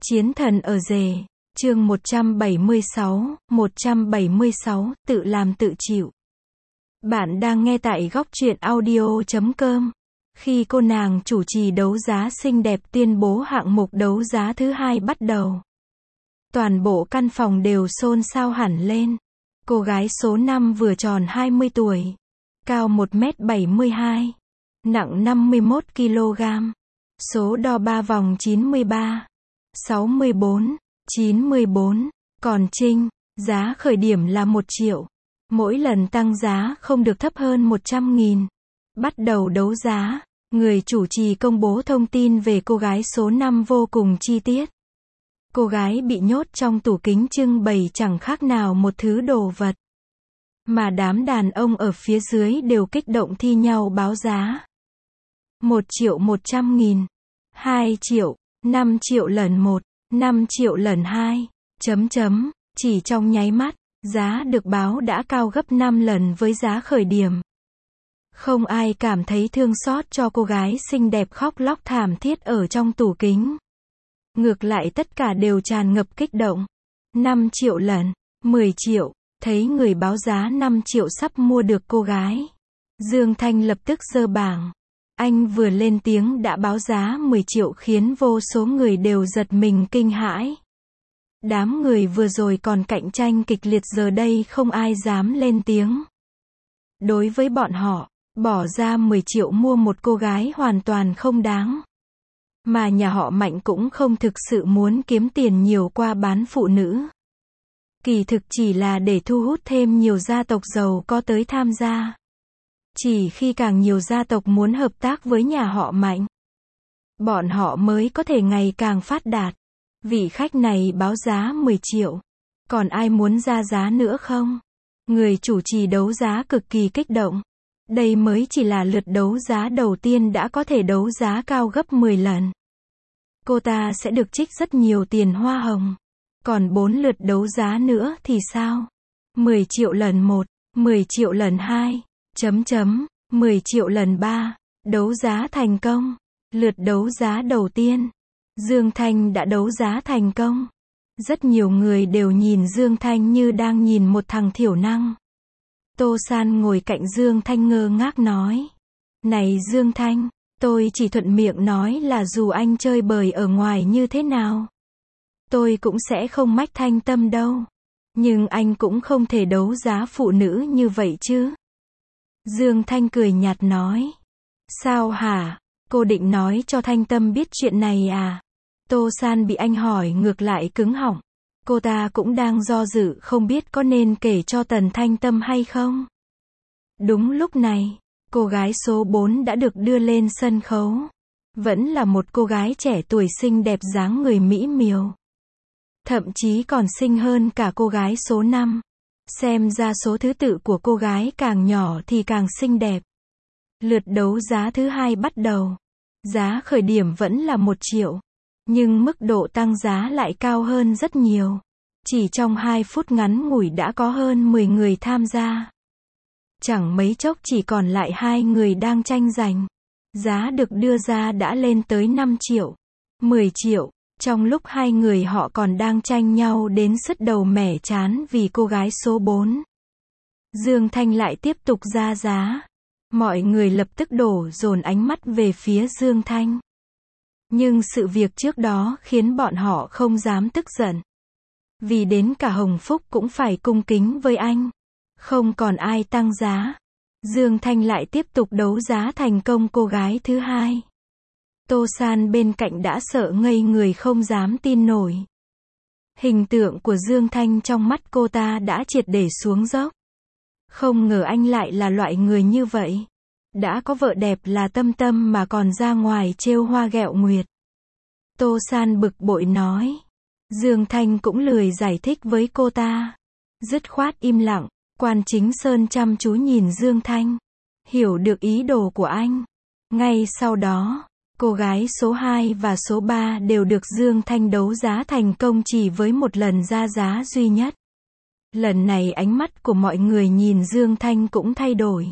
Chiến thần ở rể, chương 176, tự làm tự chịu. Bạn đang nghe tại góc truyện audio.com. Khi cô nàng chủ trì đấu giá xinh đẹp tuyên bố hạng mục đấu giá thứ hai bắt đầu, toàn bộ căn phòng đều xôn xao hẳn lên. Cô gái số 5 vừa tròn 20 tuổi, cao 1m72, nặng 51 kg, số đo 3 vòng 93, 64, 94, còn Trinh, giá khởi điểm là 1 triệu. Mỗi lần tăng giá không được thấp hơn 100.000. Bắt đầu đấu giá, người chủ trì công bố thông tin về cô gái số 5 vô cùng chi tiết. Cô gái bị nhốt trong tủ kính trưng bày chẳng khác nào một thứ đồ vật. Mà đám đàn ông ở phía dưới đều kích động thi nhau báo giá. 1.100.000, 2 triệu, 5 triệu lần 1, 5 triệu lần 2, chỉ trong nháy mắt, giá được báo đã cao gấp 5 lần với giá khởi điểm. Không ai cảm thấy thương xót cho cô gái xinh đẹp khóc lóc thảm thiết ở trong tủ kính. Ngược lại tất cả đều tràn ngập kích động. 5 triệu lần, 10 triệu, thấy người báo giá 5 triệu sắp mua được cô gái. Dương Thanh lập tức giơ bảng. Anh vừa lên tiếng đã báo giá 10 triệu khiến vô số người đều giật mình kinh hãi. Đám người vừa rồi còn cạnh tranh kịch liệt giờ đây không ai dám lên tiếng. Đối với bọn họ, bỏ ra 10 triệu mua một cô gái hoàn toàn không đáng. Mà nhà họ Mạnh cũng không thực sự muốn kiếm tiền nhiều qua bán phụ nữ. Kỳ thực chỉ là để thu hút thêm nhiều gia tộc giàu có tới tham gia. Chỉ khi càng nhiều gia tộc muốn hợp tác với nhà họ Mạnh, bọn họ mới có thể ngày càng phát đạt. Vị khách này báo giá 10 triệu. Còn ai muốn ra giá nữa không? Người chủ trì đấu giá cực kỳ kích động. Đây mới chỉ là lượt đấu giá đầu tiên đã có thể đấu giá cao gấp 10 lần. Cô ta sẽ được trích rất nhiều tiền hoa hồng. Còn 4 lượt đấu giá nữa thì sao? 10 triệu lần 1, 10 triệu lần 2, 10 triệu lần 3, đấu giá thành công. Lượt đấu giá đầu tiên, Dương Thanh đã đấu giá thành công. Rất nhiều người đều nhìn Dương Thanh như đang nhìn một thằng thiểu năng. Tô San ngồi cạnh Dương Thanh ngơ ngác nói. Này Dương Thanh, tôi chỉ thuận miệng nói là dù anh chơi bời ở ngoài như thế nào, tôi cũng sẽ không mách Thanh Tâm đâu. Nhưng anh cũng không thể đấu giá phụ nữ như vậy chứ. Dương Thanh cười nhạt nói. Sao hả? Cô định nói cho Thanh Tâm biết chuyện này à? Tô San bị anh hỏi ngược lại cứng họng. Cô ta cũng đang do dự không biết có nên kể cho Tần Thanh Tâm hay không. Đúng lúc này, cô gái số 4 đã được đưa lên sân khấu. Vẫn là một cô gái trẻ tuổi xinh đẹp dáng người mỹ miều. Thậm chí còn xinh hơn cả cô gái số 5. Xem ra số thứ tự của cô gái càng nhỏ thì càng xinh đẹp. Lượt đấu giá thứ hai bắt đầu. Giá khởi điểm vẫn là 1 triệu. Nhưng mức độ tăng giá lại cao hơn rất nhiều. Chỉ trong 2 phút ngắn ngủi đã có hơn 10 người tham gia. Chẳng mấy chốc chỉ còn lại 2 người đang tranh giành. Giá được đưa ra đã lên tới 5 triệu, 10 triệu. Trong lúc 2 người họ còn đang tranh nhau đến sứt đầu mẻ trán vì cô gái số 4. Dương Thanh lại tiếp tục ra giá. Mọi người lập tức đổ dồn ánh mắt về phía Dương Thanh. Nhưng sự việc trước đó khiến bọn họ không dám tức giận. Vì đến cả Hồng Phúc cũng phải cung kính với anh. Không còn ai tăng giá. Dương Thanh lại tiếp tục đấu giá thành công cô gái thứ hai. Tô San bên cạnh đã sợ ngây người không dám tin nổi. Hình tượng của Dương Thanh trong mắt cô ta đã triệt để xuống dốc. Không ngờ anh lại là loại người như vậy. Đã có vợ đẹp là Tâm Tâm mà còn ra ngoài trêu hoa ghẹo nguyệt. Tô San bực bội nói. Dương Thanh cũng lười giải thích với cô ta. Dứt khoát im lặng. Quan Chính Sơn chăm chú nhìn Dương Thanh. Hiểu được ý đồ của anh. Ngay sau đó, cô gái số 2 và số 3 đều được Dương Thanh đấu giá thành công chỉ với một lần ra giá duy nhất. Lần này ánh mắt của mọi người nhìn Dương Thanh cũng thay đổi.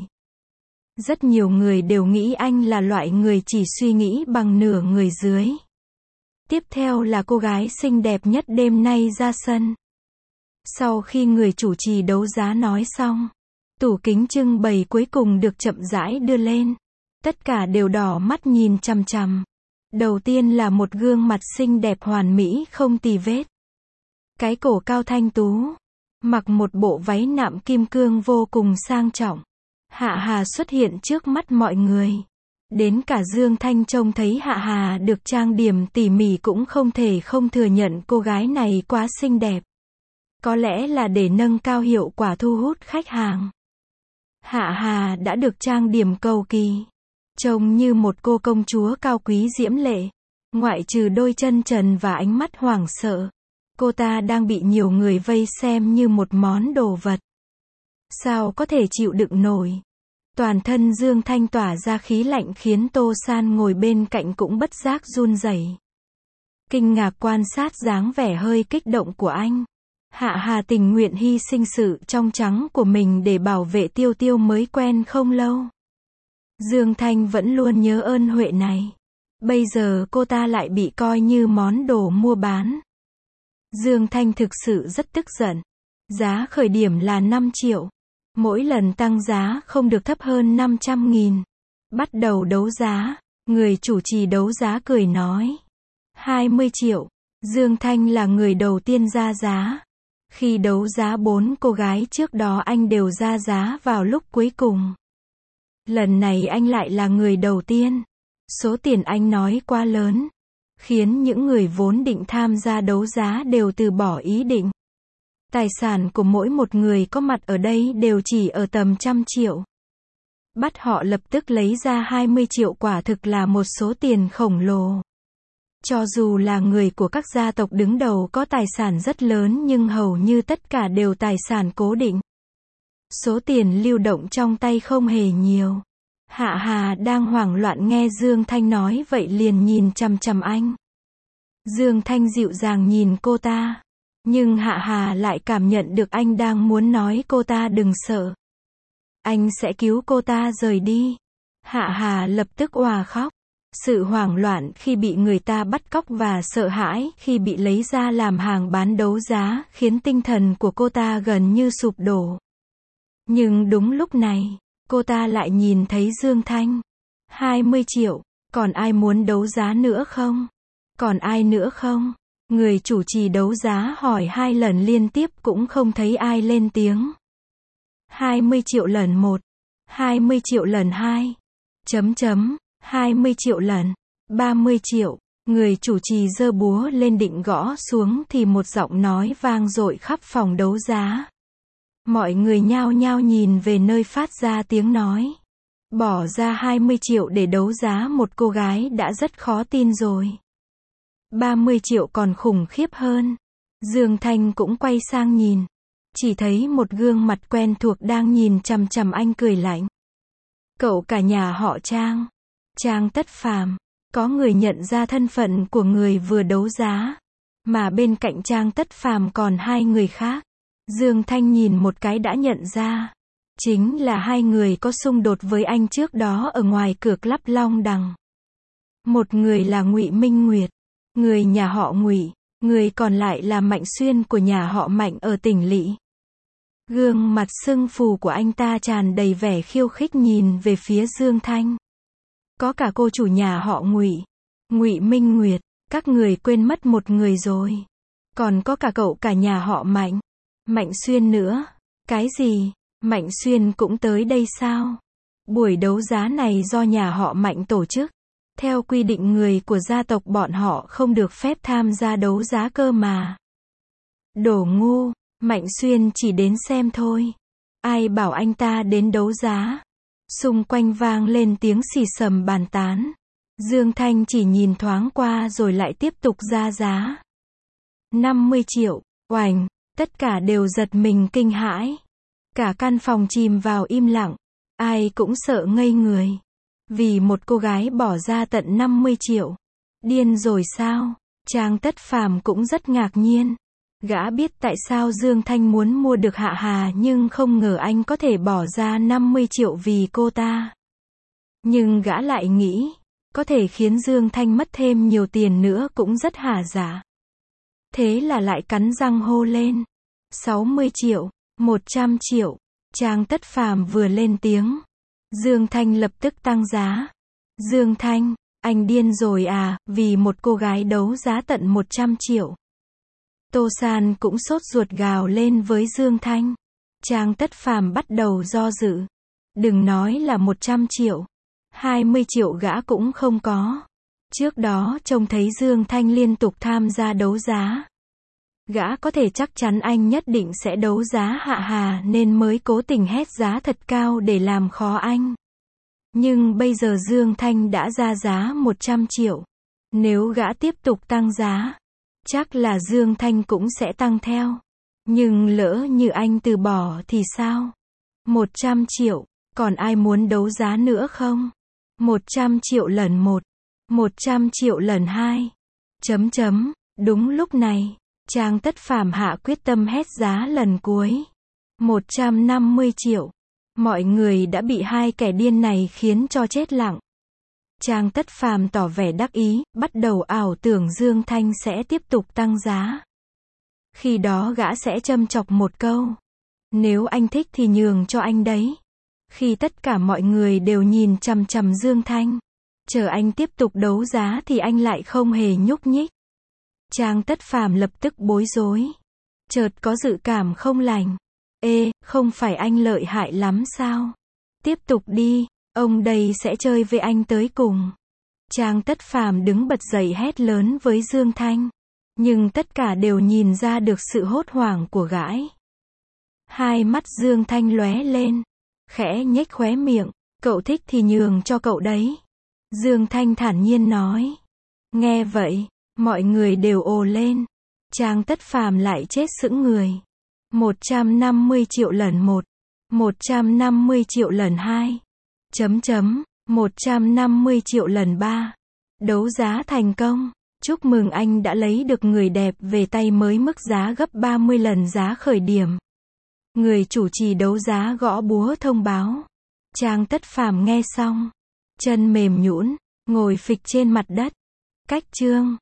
Rất nhiều người đều nghĩ anh là loại người chỉ suy nghĩ bằng nửa người dưới. Tiếp theo là cô gái xinh đẹp nhất đêm nay ra sân. Sau khi người chủ trì đấu giá nói xong, tủ kính trưng bày cuối cùng được chậm rãi đưa lên. Tất cả đều đỏ mắt nhìn chằm chằm. Đầu tiên là một gương mặt xinh đẹp hoàn mỹ không tì vết. Cái cổ cao thanh tú. Mặc một bộ váy nạm kim cương vô cùng sang trọng. Hạ Hà xuất hiện trước mắt mọi người. Đến cả Dương Thanh trông thấy Hạ Hà được trang điểm tỉ mỉ cũng không thể không thừa nhận cô gái này quá xinh đẹp. Có lẽ là để nâng cao hiệu quả thu hút khách hàng. Hạ Hà đã được trang điểm cầu kỳ. Trông như một cô công chúa cao quý diễm lệ. Ngoại trừ đôi chân trần và ánh mắt hoảng sợ, cô ta đang bị nhiều người vây xem như một món đồ vật. Sao có thể chịu đựng nổi? Toàn thân Dương Thanh tỏa ra khí lạnh khiến Tô San ngồi bên cạnh cũng bất giác run rẩy. Kinh ngạc quan sát dáng vẻ hơi kích động của anh. Hạ Hà tình nguyện hy sinh sự trong trắng của mình để bảo vệ Tiêu Tiêu mới quen không lâu. Dương Thanh vẫn luôn nhớ ơn huệ này. Bây giờ cô ta lại bị coi như món đồ mua bán. Dương Thanh thực sự rất tức giận. Giá khởi điểm là 5 triệu. Mỗi lần tăng giá không được thấp hơn 500.000. Bắt đầu đấu giá. Người chủ trì đấu giá cười nói. 20 triệu. Dương Thanh là người đầu tiên ra giá. Khi đấu giá 4 cô gái trước đó anh đều ra giá vào lúc cuối cùng. Lần này anh lại là người đầu tiên. Số tiền anh nói quá lớn, khiến những người vốn định tham gia đấu giá đều từ bỏ ý định. Tài sản của mỗi một người có mặt ở đây đều chỉ ở tầm 100 triệu. Bắt họ lập tức lấy ra 20 triệu quả thực là một số tiền khổng lồ. Cho dù là người của các gia tộc đứng đầu có tài sản rất lớn nhưng hầu như tất cả đều tài sản cố định. Số tiền lưu động trong tay không hề nhiều. Hạ Hà đang hoảng loạn nghe Dương Thanh nói vậy liền nhìn chằm chằm anh. Dương Thanh dịu dàng nhìn cô ta. Nhưng Hạ Hà lại cảm nhận được anh đang muốn nói cô ta đừng sợ. Anh sẽ cứu cô ta rời đi. Hạ Hà lập tức òa khóc. Sự hoảng loạn khi bị người ta bắt cóc và sợ hãi khi bị lấy ra làm hàng bán đấu giá khiến tinh thần của cô ta gần như sụp đổ. Nhưng đúng lúc này, cô ta lại nhìn thấy Dương Thanh. 20 triệu, còn ai muốn đấu giá nữa không? Còn ai nữa không? Người chủ trì đấu giá hỏi 2 lần liên tiếp cũng không thấy ai lên tiếng. 20 triệu lần 1, 20 triệu lần 2, 20 triệu lần, 30 triệu. Người chủ trì giơ búa lên định gõ xuống thì một giọng nói vang dội khắp phòng đấu giá. Mọi người nhao nhao nhìn về nơi phát ra tiếng nói. Bỏ ra 20 triệu để đấu giá một cô gái đã rất khó tin rồi. 30 triệu còn khủng khiếp hơn. Dương Thanh cũng quay sang nhìn. Chỉ thấy một gương mặt quen thuộc đang nhìn chằm chằm anh cười lạnh. Cậu cả nhà họ Trang. Trang Tất Phàm. Có người nhận ra thân phận của người vừa đấu giá. Mà bên cạnh Trang Tất Phàm còn 2 người khác. Dương Thanh nhìn một cái đã nhận ra. Chính là 2 người có xung đột với anh trước đó ở ngoài cửa Club Long Đằng. Một người là Ngụy Minh Nguyệt, người nhà họ Ngụy, người còn lại là Mạnh Xuyên của nhà họ Mạnh ở tỉnh Lỵ. Gương mặt sưng phù của anh ta tràn đầy vẻ khiêu khích nhìn về phía Dương Thanh. Có cả cô chủ nhà họ Ngụy, Ngụy Minh Nguyệt, các người quên mất một người rồi. Còn có cả cậu cả nhà họ Mạnh, Mạnh Xuyên nữa. Cái gì? Mạnh Xuyên cũng tới đây sao? Buổi đấu giá này do nhà họ Mạnh tổ chức. Theo quy định người của gia tộc bọn họ không được phép tham gia đấu giá cơ mà. Đồ ngu, Mạnh Xuyên chỉ đến xem thôi. Ai bảo anh ta đến đấu giá? Xung quanh vang lên tiếng xì xầm bàn tán. Dương Thanh chỉ nhìn thoáng qua rồi lại tiếp tục ra giá. 50 triệu, oành, tất cả đều giật mình kinh hãi. Cả căn phòng chìm vào im lặng. Ai cũng sợ ngây người. Vì một cô gái bỏ ra tận 50 triệu. Điên rồi sao? Trang Tất Phàm cũng rất ngạc nhiên. Gã biết tại sao Dương Thanh muốn mua được Hạ Hà nhưng không ngờ anh có thể bỏ ra 50 triệu vì cô ta. Nhưng gã lại nghĩ, Có thể khiến Dương Thanh mất thêm nhiều tiền nữa cũng rất hả dạ. Thế là lại cắn răng hô lên. 60 triệu, 100 triệu. Trang Tất Phàm vừa lên tiếng, Dương Thanh lập tức tăng giá. Dương Thanh, anh điên rồi à, vì một cô gái đấu giá tận 100 triệu. Tô San cũng sốt ruột gào lên với Dương Thanh. Trang Tất Phàm bắt đầu do dự. Đừng nói là 100 triệu. 20 triệu gã cũng không có. Trước đó trông thấy Dương Thanh liên tục tham gia đấu giá. Gã có thể chắc chắn anh nhất định sẽ đấu giá hạ hà nên mới cố tình hét giá thật cao để làm khó anh. Nhưng bây giờ Dương Thanh đã ra giá 100 triệu. Nếu gã tiếp tục tăng giá, chắc là Dương Thanh cũng sẽ tăng theo. Nhưng lỡ như anh từ bỏ thì sao? 100 triệu, còn ai muốn đấu giá nữa không? 100 triệu lần 1, 100 triệu lần 2. Đúng lúc này, Trang Tất Phàm hạ quyết tâm hét giá lần cuối. 150 triệu. Mọi người đã bị hai kẻ điên này khiến cho chết lặng. Trang Tất Phàm tỏ vẻ đắc ý, bắt đầu ảo tưởng Dương Thanh sẽ tiếp tục tăng giá. Khi đó gã sẽ châm chọc một câu. Nếu anh thích thì nhường cho anh đấy. Khi tất cả mọi người đều nhìn chằm chằm Dương Thanh, chờ anh tiếp tục đấu giá thì anh lại không hề nhúc nhích. Trang Tất Phàm lập tức bối rối. Chợt có dự cảm không lành. Ê, không phải anh lợi hại lắm sao? Tiếp tục đi, ông đây sẽ chơi với anh tới cùng. Trang Tất Phàm đứng bật dậy hét lớn với Dương Thanh. Nhưng tất cả đều nhìn ra được sự hốt hoảng của gã. Hai mắt Dương Thanh lóe lên, khẽ nhếch khóe miệng. Cậu thích thì nhường cho cậu đấy. Dương Thanh thản nhiên nói. Nghe vậy, mọi người đều ồ lên. Trang Tất Phàm lại chết sững người. 150 triệu lần 1, 150 triệu lần 2, 150 triệu lần 3. Đấu giá thành công. Chúc mừng anh đã lấy được người đẹp về tay mới mức giá gấp 30 lần giá khởi điểm. Người chủ trì đấu giá gõ búa thông báo. Trang Tất Phàm nghe xong, chân mềm nhũn, ngồi phịch trên mặt đất. Cách chương